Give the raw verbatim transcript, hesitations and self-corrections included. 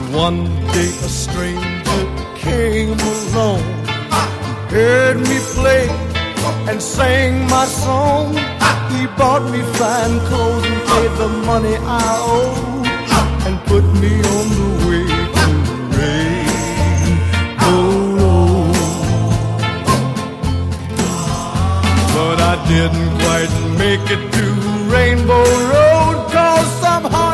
One day a stranger came along, heard me play and sang my song. He bought me fine clothes and paid the money I owe, and put me on the way to Rainbow Road. But I didn't quite make it to Rainbow Road, 'cause somehow